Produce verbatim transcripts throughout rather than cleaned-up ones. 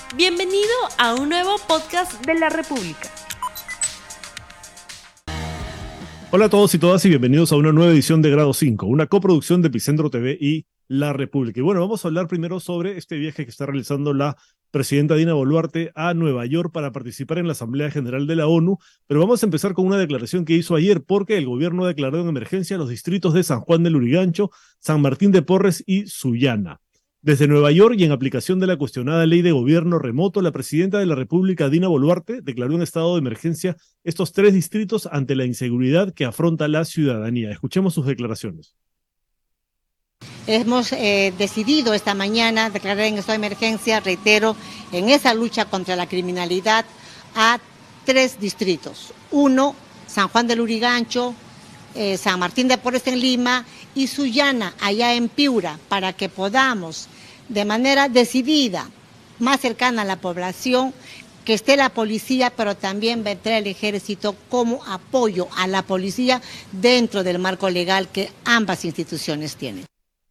Bienvenido a un nuevo podcast de La República. Hola a todos y todas y bienvenidos a una nueva edición de Grado cinco, una coproducción de Epicentro T V y La República. Y bueno, vamos a hablar primero sobre este viaje que está realizando la presidenta Dina Boluarte a Nueva York para participar en la Asamblea General de la ONU, pero vamos a empezar con una declaración que hizo ayer porque el gobierno declaró en emergencia los distritos de San Juan del Lurigancho, San Martín de Porres y Sullana. Desde Nueva York y en aplicación de la cuestionada ley de gobierno remoto, la presidenta de la República, Dina Boluarte, declaró en estado de emergencia estos tres distritos ante la inseguridad que afronta la ciudadanía. Escuchemos sus declaraciones. Hemos eh, decidido esta mañana declarar en estado de emergencia, reitero, en esa lucha contra la criminalidad a tres distritos. Uno, San Juan del Lurigancho, eh, San Martín de Porres en Lima y Sullana, allá en Piura, para que podamos, de manera decidida, más cercana a la población, que esté la policía, pero también vendrá el ejército como apoyo a la policía dentro del marco legal que ambas instituciones tienen.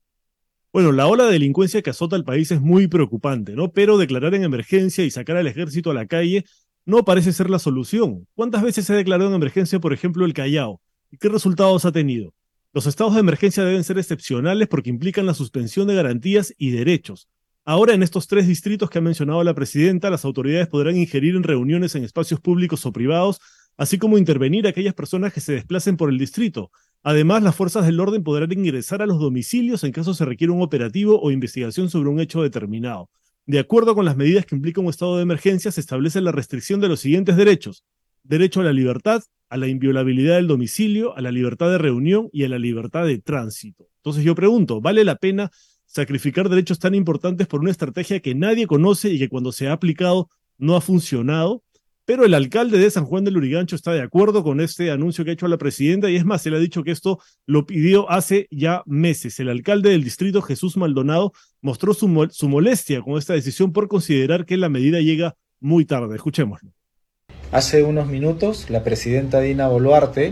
Bueno, la ola de delincuencia que azota al país es muy preocupante, ¿no? Pero declarar en emergencia y sacar al ejército a la calle no parece ser la solución. ¿Cuántas veces se ha declarado en emergencia, por ejemplo, el Callao? ¿Y qué resultados ha tenido? Los estados de emergencia deben ser excepcionales porque implican la suspensión de garantías y derechos. Ahora, en estos tres distritos que ha mencionado la presidenta, las autoridades podrán ingerir en reuniones en espacios públicos o privados, así como intervenir a aquellas personas que se desplacen por el distrito. Además, las fuerzas del orden podrán ingresar a los domicilios en caso se requiera un operativo o investigación sobre un hecho determinado. De acuerdo con las medidas que implica un estado de emergencia, se establece la restricción de los siguientes derechos: derecho a la libertad, a la inviolabilidad del domicilio, a la libertad de reunión y a la libertad de tránsito. Entonces yo pregunto, ¿vale la pena sacrificar derechos tan importantes por una estrategia que nadie conoce y que cuando se ha aplicado no ha funcionado? Pero el alcalde de San Juan del Lurigancho está de acuerdo con este anuncio que ha hecho la presidenta y es más, se le ha dicho que esto lo pidió hace ya meses. El alcalde del distrito, Jesús Maldonado, mostró su, mo- su molestia con esta decisión por considerar que la medida llega muy tarde. Escuchémoslo. Hace unos minutos, la presidenta Dina Boluarte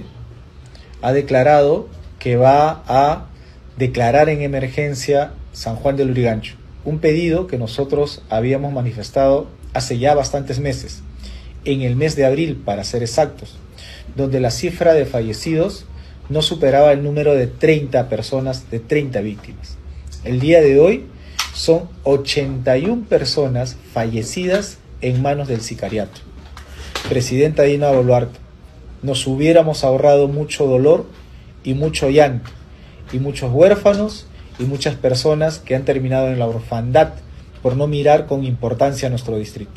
ha declarado que va a declarar en emergencia San Juan del Lurigancho, un pedido que nosotros habíamos manifestado hace ya bastantes meses, en el mes de abril para ser exactos, donde la cifra de fallecidos no superaba el número de treinta personas, de treinta víctimas. El día de hoy son ochenta y una personas fallecidas en manos del sicariato. Presidenta Dina Boluarte, nos hubiéramos ahorrado mucho dolor y mucho llanto, y muchos huérfanos y muchas personas que han terminado en la orfandad por no mirar con importancia a nuestro distrito.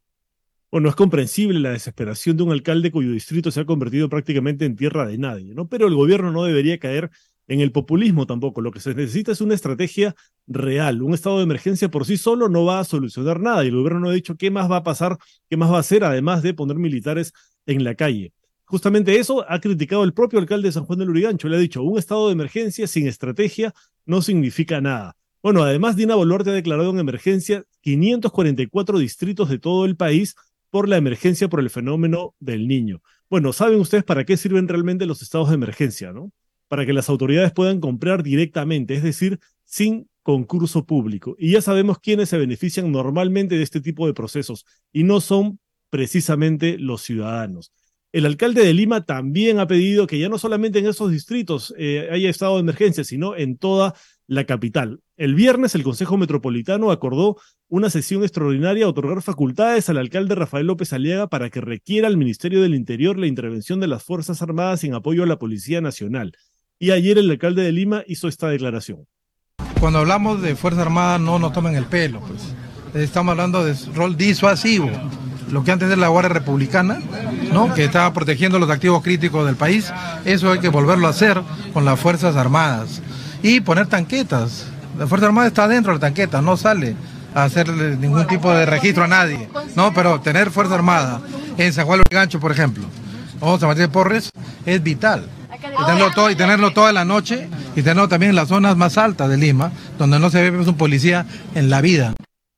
Bueno, es comprensible la desesperación de un alcalde cuyo distrito se ha convertido prácticamente en tierra de nadie, ¿no? Pero el gobierno no debería caer en el populismo tampoco. Lo que se necesita es una estrategia real. Un estado de emergencia por sí solo no va a solucionar nada y el gobierno no ha dicho qué más va a pasar, qué más va a hacer, además de poner militares en la calle. Justamente eso ha criticado el propio alcalde de San Juan del Lurigancho. Le ha dicho, un estado de emergencia sin estrategia no significa nada. Bueno, además Dina Boluarte ha declarado en emergencia quinientos cuarenta y cuatro distritos de todo el país por la emergencia por el fenómeno del Niño. Bueno, ¿saben ustedes para qué sirven realmente los estados de emergencia, no? Para que las autoridades puedan comprar directamente, es decir, sin concurso público. Y ya sabemos quiénes se benefician normalmente de este tipo de procesos, y no son precisamente los ciudadanos. El alcalde de Lima también ha pedido que ya no solamente en esos distritos eh, haya estado de emergencia, sino en toda la capital. El viernes el Consejo Metropolitano acordó una sesión extraordinaria a otorgar facultades al alcalde Rafael López Aliaga para que requiera al Ministerio del Interior la intervención de las Fuerzas Armadas en apoyo a la Policía Nacional. Y ayer el alcalde de Lima hizo esta declaración. Cuando hablamos de Fuerza Armada no nos tomen el pelo, pues. Estamos hablando de rol disuasivo, lo que antes era la Guardia Republicana, ¿no? Que estaba protegiendo los activos críticos del país. Eso hay que volverlo a hacer con las Fuerzas Armadas y poner tanquetas. La Fuerza Armada está dentro de la tanqueta, no sale a hacerle ningún tipo de registro a nadie, no, pero tener Fuerza Armada en San Juan del Lurigancho, por ejemplo, o San Martín de Porres, es vital. Y tenerlo, todo, y tenerlo toda la noche y tenerlo también en las zonas más altas de Lima, donde no se ve pues, un policía en la vida.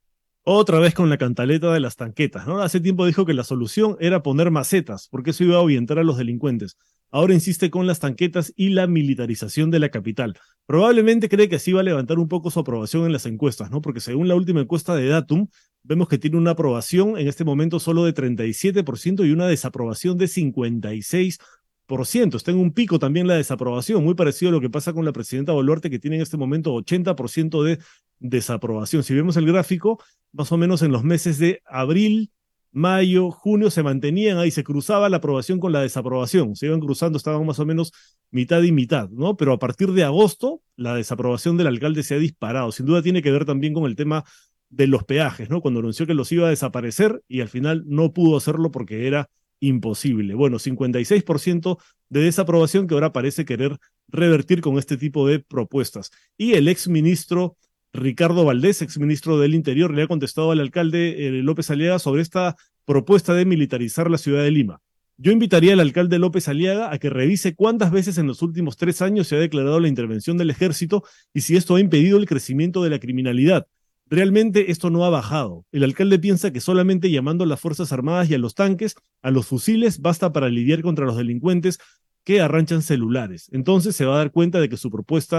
Otra vez con la cantaleta de las tanquetas, ¿no? Hace tiempo dijo que la solución era poner macetas, porque eso iba a ahuyentar a los delincuentes. Ahora insiste con las tanquetas y la militarización de la capital. Probablemente cree que así va a levantar un poco su aprobación en las encuestas, ¿no? Porque según la última encuesta de Datum, vemos que tiene una aprobación en este momento solo de treinta y siete por ciento y una desaprobación de cincuenta y seis por ciento. Está en un pico también la desaprobación, muy parecido a lo que pasa con la presidenta Boluarte, que tiene en este momento ochenta por ciento de desaprobación. Si vemos el gráfico, más o menos en los meses de abril, mayo, junio se mantenían ahí, se cruzaba la aprobación con la desaprobación, se iban cruzando, estaban más o menos mitad y mitad, ¿no? Pero a partir de agosto, la desaprobación del alcalde se ha disparado. Sin duda tiene que ver también con el tema de los peajes, ¿no? Cuando anunció que los iba a desaparecer y al final no pudo hacerlo porque era imposible. Bueno, cincuenta y seis por ciento de desaprobación que ahora parece querer revertir con este tipo de propuestas. Y el exministro Ricardo Valdés, exministro del Interior, le ha contestado al alcalde eh, López Aliaga sobre esta propuesta de militarizar la ciudad de Lima. Yo invitaría al alcalde López Aliaga a que revise cuántas veces en los últimos tres años se ha declarado la intervención del ejército y si esto ha impedido el crecimiento de la criminalidad. Realmente esto no ha bajado. El alcalde piensa que solamente llamando a las Fuerzas Armadas y a los tanques, a los fusiles, basta para lidiar contra los delincuentes que arranchan celulares. Entonces se va a dar cuenta de que su propuesta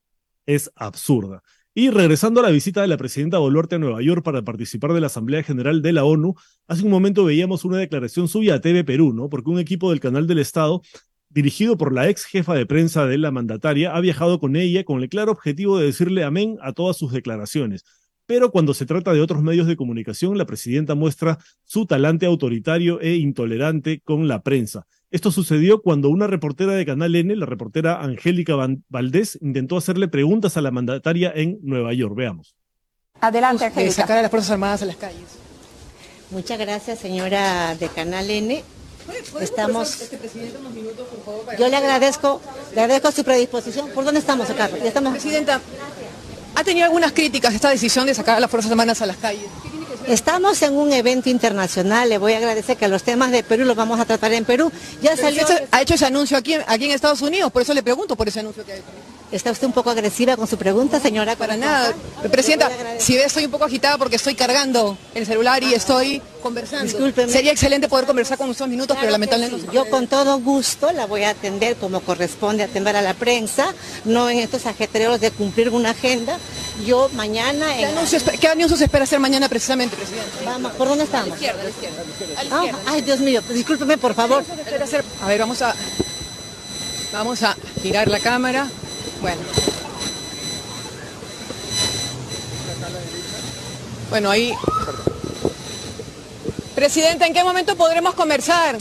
es absurda. Y regresando a la visita de la presidenta Boluarte a Nueva York para participar de la Asamblea General de la ONU, hace un momento veíamos una declaración suya a T V Perú, ¿no? Porque un equipo del Canal del Estado, dirigido por la ex jefa de prensa de la mandataria, ha viajado con ella con el claro objetivo de decirle amén a todas sus declaraciones. Pero cuando se trata de otros medios de comunicación, la presidenta muestra su talante autoritario e intolerante con la prensa. Esto sucedió cuando una reportera de Canal N, la reportera Angélica Valdés, intentó hacerle preguntas a la mandataria en Nueva York. Veamos. Adelante, Angélica. Sacar a las Fuerzas Armadas a las calles. Muchas gracias, señora de Canal N. Estamos. Este presidente, unos minutos, por favor, para... Yo le agradezco, le agradezco su predisposición. ¿Por dónde estamos acá? Ya estamos. Presidenta, ha tenido algunas críticas esta decisión de sacar a las Fuerzas Armadas a las calles. Estamos en un evento internacional, le voy a agradecer que los temas de Perú los vamos a tratar en Perú. Ya Pero salió... usted ha hecho ese anuncio aquí, aquí en Estados Unidos, por eso le pregunto por ese anuncio que ha hecho. ¿Está usted un poco agresiva con su pregunta, señora? Para nada. Presidenta, si ve, estoy un poco agitada porque estoy cargando el celular y estoy conversando. Discúlpeme. Sería excelente poder conversar con unos minutos, Claro, pero lamentablemente sí. no. Yo con todo gusto la voy a atender como corresponde atender a la prensa, no en estos ajetreos de cumplir una agenda. Yo mañana... ¿Qué, En... anuncios, ¿Qué anuncios espera hacer mañana precisamente, presidente? Vamos, ¿por dónde estamos? A la izquierda, a la izquierda. A la Ah, izquierda. ay, Dios mío, discúlpeme, por favor. A ver, vamos a, vamos a girar la cámara. Bueno. Bueno, ahí. Presidenta, ¿en qué momento podremos conversar?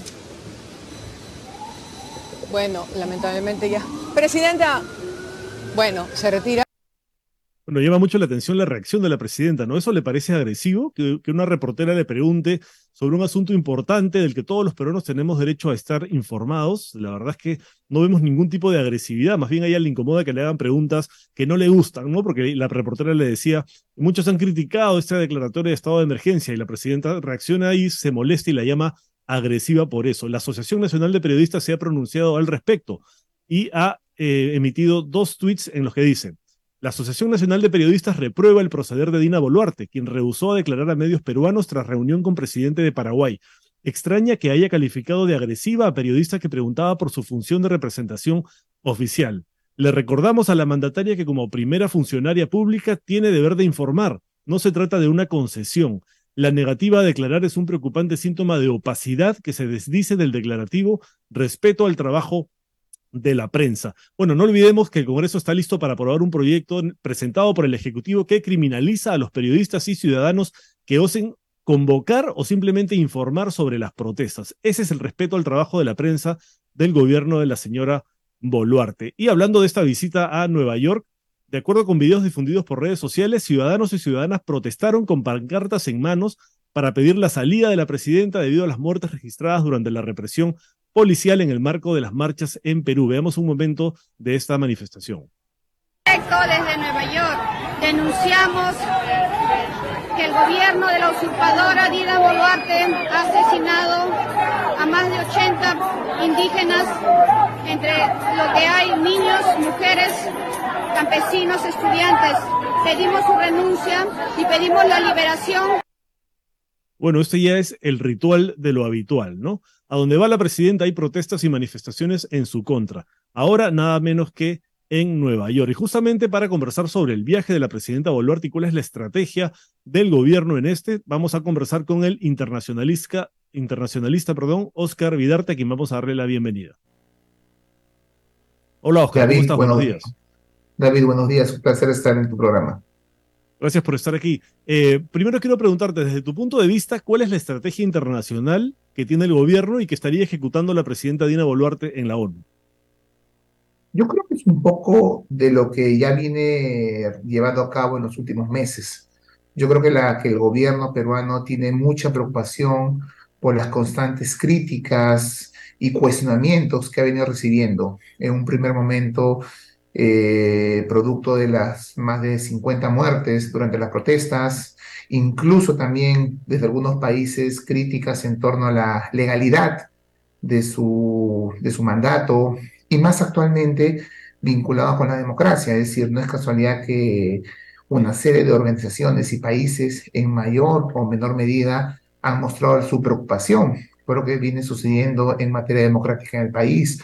Bueno, lamentablemente ya. Presidenta, bueno, se retira. Bueno, llama mucho la atención la reacción de la presidenta, ¿no? ¿Eso le parece agresivo? Que, que una reportera le pregunte sobre un asunto importante del que todos los peruanos tenemos derecho a estar informados. La verdad es que no vemos ningún tipo de agresividad, más bien a ella le incomoda que le hagan preguntas que no le gustan, ¿no? Porque la reportera le decía, muchos han criticado esta declaratoria de estado de emergencia y la presidenta reacciona y se molesta y la llama agresiva por eso. La Asociación Nacional de Periodistas se ha pronunciado al respecto y ha eh, emitido dos tweets en los que dice: la Asociación Nacional de Periodistas reprueba el proceder de Dina Boluarte, quien rehusó a declarar a medios peruanos tras reunión con presidente de Paraguay. Extraña que haya calificado de agresiva a periodista que preguntaba por su función de representación oficial. Le recordamos a la mandataria que como primera funcionaria pública tiene deber de informar. No se trata de una concesión. La negativa a declarar es un preocupante síntoma de opacidad que se desdice del declarativo respeto al trabajo de la prensa. Bueno, no olvidemos que el Congreso está listo para aprobar un proyecto presentado por el Ejecutivo que criminaliza a los periodistas y ciudadanos que osen convocar o simplemente informar sobre las protestas. Ese es el respeto al trabajo de la prensa del gobierno de la señora Boluarte. Y hablando de esta visita a Nueva York, de acuerdo con videos difundidos por redes sociales, ciudadanos y ciudadanas protestaron con pancartas en manos para pedir la salida de la presidenta debido a las muertes registradas durante la represión policial en el marco de las marchas en Perú. Veamos un momento de esta manifestación. Desde Nueva York denunciamos que el gobierno de la usurpadora Dina Boluarte ha asesinado a más de ochenta indígenas, entre lo que hay niños, mujeres, campesinos, estudiantes. Pedimos su renuncia y pedimos la liberación. Bueno, esto ya es el ritual de lo habitual, ¿no? A donde va la presidenta hay protestas y manifestaciones en su contra. Ahora nada menos que en Nueva York. Y justamente para conversar sobre el viaje de la presidenta Boluarte y cuál es la estrategia del gobierno en este, vamos a conversar con el internacionalista, internacionalista perdón, Oscar Vidarte, a quien vamos a darle la bienvenida. Hola Oscar, David, ¿cómo estás? bueno, Buenos días. David, buenos días, un placer estar en tu programa. Gracias por estar aquí. Eh, primero quiero preguntarte, desde tu punto de vista, ¿cuál es la estrategia internacional que tiene el gobierno y que estaría ejecutando la presidenta Dina Boluarte en la ONU? Yo creo que es un poco de lo que ya viene llevando a cabo en los últimos meses. Yo creo que, la, que el gobierno peruano tiene mucha preocupación por las constantes críticas y cuestionamientos que ha venido recibiendo. En un primer momento, eh, producto de las más de cincuenta muertes durante las protestas, incluso también desde algunos países críticas en torno a la legalidad de su, de su mandato, y más actualmente vinculado con la democracia. Es decir, no es casualidad que una serie de organizaciones y países en mayor o menor medida han mostrado su preocupación por lo que viene sucediendo en materia democrática en el país,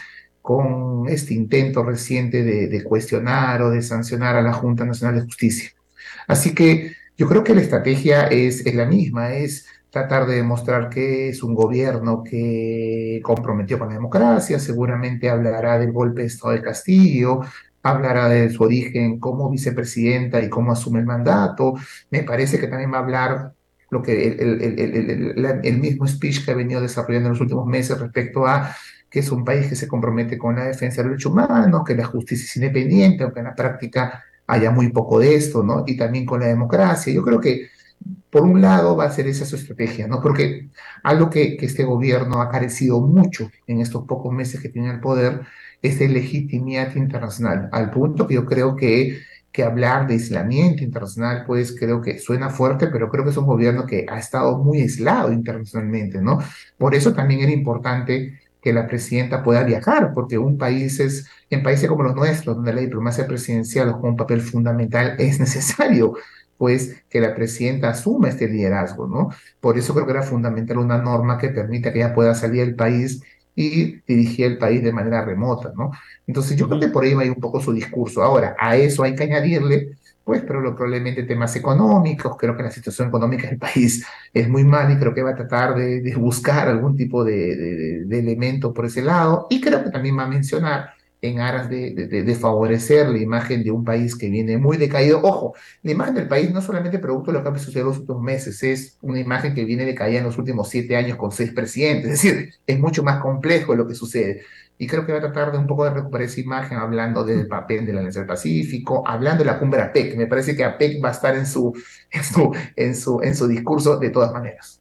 con este intento reciente de, de cuestionar o de sancionar a la Junta Nacional de Justicia. Así que yo creo que la estrategia es, es la misma, es tratar de demostrar que es un gobierno que comprometió con la democracia. Seguramente hablará del golpe de Estado de Castillo, hablará de su origen como vicepresidenta y cómo asume el mandato. Me parece que también va a hablar lo que el, el, el, el, el, el mismo speech que ha venido desarrollando en los últimos meses respecto a que es un país que se compromete con la defensa de los derechos humanos, que la justicia es independiente, aunque en la práctica haya muy poco de esto, ¿no? Y también con la democracia. Yo creo que por un lado va a ser esa su estrategia, ¿no? Porque algo que, que este gobierno ha carecido mucho en estos pocos meses que tiene el poder es de legitimidad internacional, al punto que yo creo que, que hablar de aislamiento internacional, pues creo que suena fuerte, pero creo que es un gobierno que ha estado muy aislado internacionalmente, ¿no? Por eso también era importante que la presidenta pueda viajar, porque un país es, en países como los nuestros, donde la diplomacia presidencial juega un papel fundamental, es necesario pues que la presidenta asuma este liderazgo, ¿no? Por eso creo que era fundamental una norma que permita que ella pueda salir del país y dirigir el país de manera remota, ¿no? Entonces yo creo que por ahí va a ir un poco su discurso. Ahora, a eso hay que añadirle, pues, pero probablemente temas económicos. Creo que la situación económica del país es muy mala y creo que va a tratar de, de buscar algún tipo de, de, de elemento por ese lado, y creo que también va a mencionar en aras de, de, de favorecer la imagen de un país que viene muy decaído. Ojo, la imagen del país no solamente producto de lo que ha sucedido en los últimos meses, es una imagen que viene decaída en los últimos siete años con seis presidentes, es decir, es mucho más complejo lo que sucede. Y creo que va a tratar de un poco de recuperar esa imagen hablando del papel de la Alianza del Pacífico, hablando de la cumbre APEC. Me parece que APEC va a estar en su, en su, en su, en su discurso de todas maneras.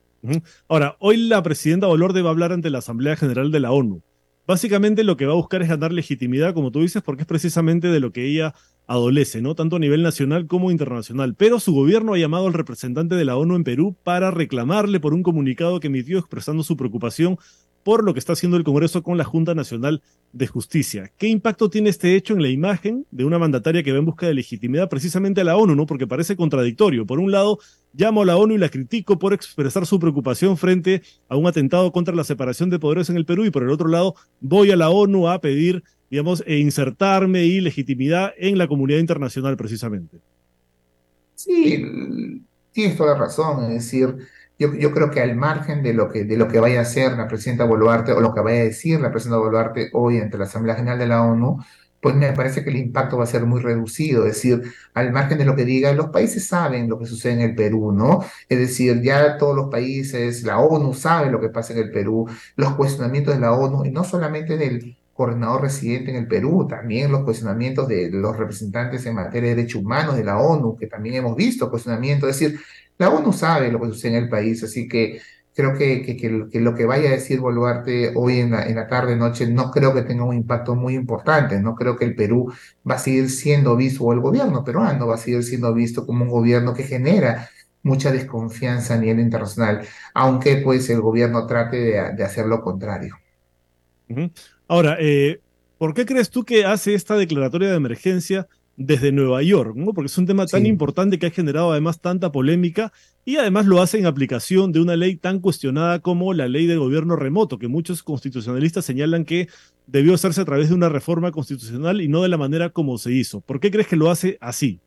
Ahora, hoy la presidenta Boluarte va a hablar ante la Asamblea General de la ONU. Básicamente lo que va a buscar es ganar legitimidad, como tú dices, porque es precisamente de lo que ella adolece, ¿no? Tanto a nivel nacional como internacional. Pero su gobierno ha llamado al representante de la ONU en Perú para reclamarle por un comunicado que emitió expresando su preocupación por lo que está haciendo el Congreso con la Junta Nacional de Justicia. ¿Qué impacto tiene este hecho en la imagen de una mandataria que va en busca de legitimidad precisamente a la ONU, ¿no? Porque parece contradictorio. Por un lado, llamo a la ONU y la critico por expresar su preocupación frente a un atentado contra la separación de poderes en el Perú, y por el otro lado, voy a la ONU a pedir, digamos, e insertarme y legitimidad en la comunidad internacional precisamente. Sí, tienes toda la razón. Es decir, yo, yo creo que al margen de lo que, de lo que vaya a hacer la presidenta Boluarte o lo que vaya a decir la presidenta Boluarte hoy ante la Asamblea General de la ONU, pues me parece que el impacto va a ser muy reducido. Es decir, al margen de lo que diga, los países saben lo que sucede en el Perú, ¿no? Es decir, ya todos los países, la ONU sabe lo que pasa en el Perú, los cuestionamientos de la ONU, y no solamente del coordinador residente en el Perú, también los cuestionamientos de los representantes en materia de derechos humanos de la ONU, que también hemos visto cuestionamientos. Es decir, la ONU sabe lo que sucede en el país, así que creo que, que, que, que lo que vaya a decir Boluarte hoy en la, en la tarde, noche, no creo que tenga un impacto muy importante. No creo que el Perú va a seguir siendo visto, o el gobierno peruano va a seguir siendo visto como un gobierno que genera mucha desconfianza a nivel internacional, aunque pues el gobierno trate de, de hacer lo contrario. Uh-huh. Ahora, eh, ¿por qué crees tú que hace esta declaratoria de emergencia desde Nueva York, ¿no? Porque es un tema tan Sí. importante que ha generado además tanta polémica y además lo hace en aplicación de una ley tan cuestionada como la ley de gobierno remoto, que muchos constitucionalistas señalan que debió hacerse a través de una reforma constitucional y no de la manera como se hizo. ¿Por qué crees que lo hace así?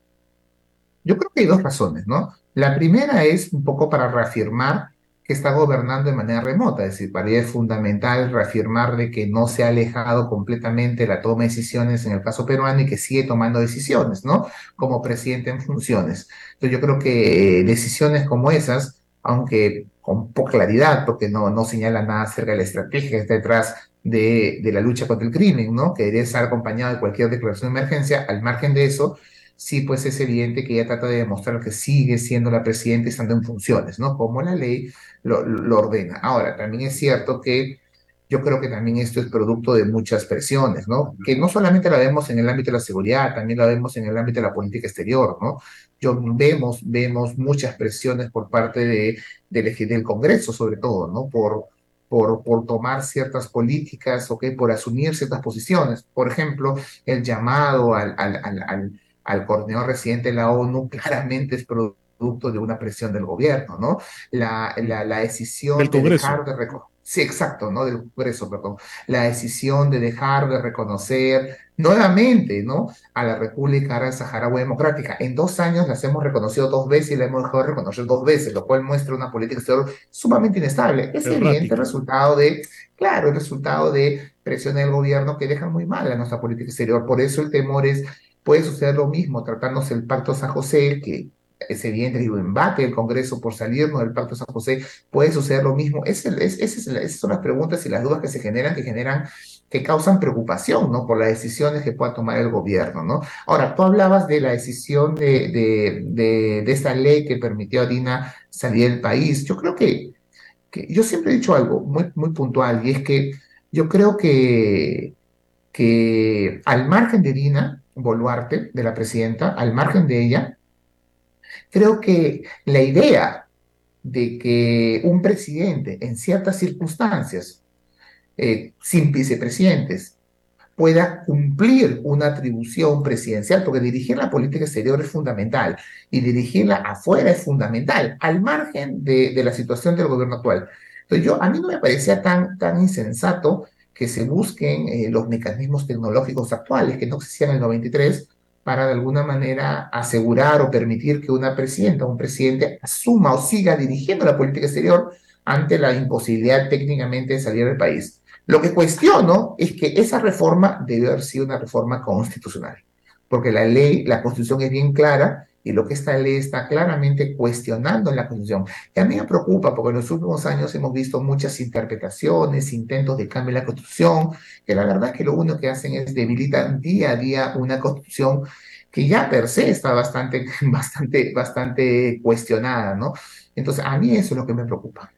Yo creo que hay dos razones, ¿no? La primera es un poco para reafirmar que está gobernando de manera remota, es decir, para ella es fundamental reafirmar de que no se ha alejado completamente de la toma de decisiones en el caso peruano y que sigue tomando decisiones, ¿no? Como presidente en funciones. Entonces yo creo que eh, decisiones como esas, aunque con poca claridad, porque no, no señala nada acerca de la estrategia que está detrás de, de la lucha contra el crimen, ¿no? Que debería estar acompañado de cualquier declaración de emergencia, al margen de eso sí, pues es evidente que ella trata de demostrar que sigue siendo la presidenta y estando en funciones, ¿no? Como la ley lo, lo ordena. Ahora, también es cierto que yo creo que también esto es producto de muchas presiones, ¿no? Que no solamente la vemos en el ámbito de la seguridad, también la vemos en el ámbito de la política exterior, ¿no? Yo, vemos, vemos muchas presiones por parte de, del, del Congreso, sobre todo, ¿no? Por, por, por tomar ciertas políticas, ¿ok? Por asumir ciertas posiciones. Por ejemplo, el llamado al, al, al, al al coordinador residente de la ONU claramente es producto de una presión del gobierno, ¿no? La, la, la Del decisión de Congreso. dejar de reconocer, sí, exacto, ¿no? Del Congreso, perdón. La decisión de dejar de reconocer nuevamente, ¿no? A la República Árabe Saharaui Democrática. En dos años las hemos reconocido dos veces y la hemos dejado de reconocer dos veces, lo cual muestra una política exterior sumamente inestable. Es evidente el resultado de, claro, el resultado de presiones del gobierno que dejan muy mal a nuestra política exterior. Por eso el temor es puede suceder lo mismo tratándose del Pacto San José, que es evidente que el embate del Congreso por salirnos del Pacto San José, puede suceder lo mismo. Es el, es, es, es, esas son las preguntas y las dudas que se generan, que generan, que causan preocupación, ¿no? Por las decisiones que pueda tomar el gobierno, ¿no? Ahora, tú hablabas de la decisión de, de, de, de esta ley que permitió a Dina salir del país. Yo creo que, que yo siempre he dicho algo muy, muy puntual, y es que yo creo que que al margen de Dina Boluarte, de la presidenta, al margen de ella, creo que la idea de que un presidente en ciertas circunstancias, eh, sin vicepresidentes, pueda cumplir una atribución presidencial, porque dirigir la política exterior es fundamental y dirigirla afuera es fundamental, al margen de, de la situación del gobierno actual. Entonces yo, a mí no me parecía tan, tan insensato que se busquen eh, los mecanismos tecnológicos actuales que no existían en el noventa y tres para de alguna manera asegurar o permitir que una presidenta o un presidente asuma o siga dirigiendo la política exterior ante la imposibilidad técnicamente de salir del país. Lo que cuestiono es que esa reforma debe haber sido una reforma constitucional, porque la ley, la Constitución es bien clara y lo que esta ley está claramente cuestionando en la Constitución. Y a mí me preocupa porque en los últimos años hemos visto muchas interpretaciones, intentos de cambio en la Constitución, que la verdad es que lo único que hacen es debilitar día a día una Constitución que ya per se está bastante, bastante, bastante cuestionada, ¿no? Entonces, a mí eso es lo que me preocupa.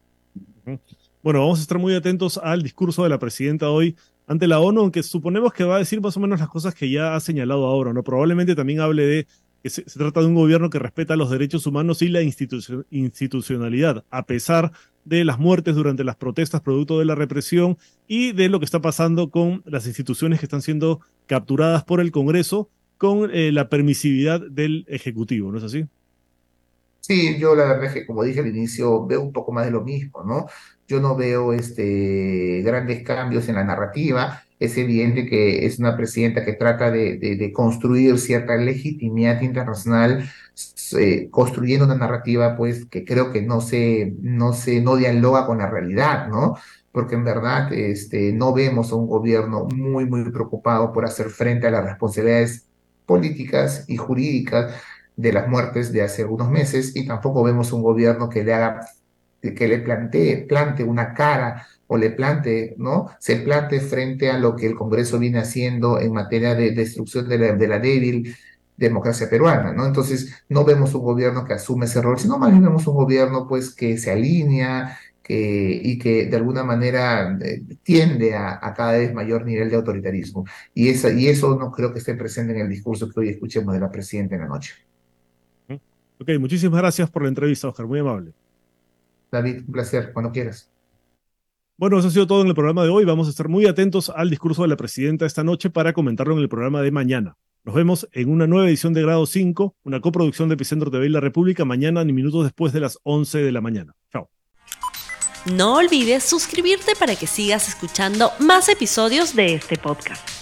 Bueno, vamos a estar muy atentos al discurso de la presidenta hoy ante la ONU, aunque suponemos que va a decir más o menos las cosas que ya ha señalado ahora, ¿no? Probablemente también hable de que se, se trata de un gobierno que respeta los derechos humanos y la institu- institucionalidad, a pesar de las muertes durante las protestas producto de la represión y de lo que está pasando con las instituciones que están siendo capturadas por el Congreso con eh, la permisividad del Ejecutivo, ¿no es así? Sí, yo la verdad es que, como dije al inicio, veo un poco más de lo mismo, ¿no? Yo no veo este, grandes cambios en la narrativa. Es evidente que es una presidenta que trata de, de, de construir cierta legitimidad internacional, eh, construyendo una narrativa, pues, que creo que no se, no se, no dialoga con la realidad, ¿no? Porque en verdad este, no vemos a un gobierno muy, muy preocupado por hacer frente a las responsabilidades políticas y jurídicas de las muertes de hace algunos meses, y tampoco vemos un gobierno que le haga, que le plantee, plante una cara o le plante, ¿no? Se plante frente a lo que el Congreso viene haciendo en materia de destrucción de la, de la débil democracia peruana, ¿no? Entonces, no vemos un gobierno que asume ese rol, sino más bien vemos un gobierno, pues, que se alinea que, y que de alguna manera eh, tiende a, a cada vez mayor nivel de autoritarismo. Y, esa, y eso no creo que esté presente en el discurso que hoy escuchemos de la presidenta en la noche. Ok, muchísimas gracias por la entrevista, Oscar, muy amable. David, un placer, cuando quieras. Bueno, eso ha sido todo en el programa de hoy. Vamos a estar muy atentos al discurso de la presidenta esta noche para comentarlo en el programa de mañana. Nos vemos en una nueva edición de Grado cinco, una coproducción de Epicentro T V y La República, mañana ni minutos después de las once de la mañana. Chao. No olvides suscribirte para que sigas escuchando más episodios de este podcast.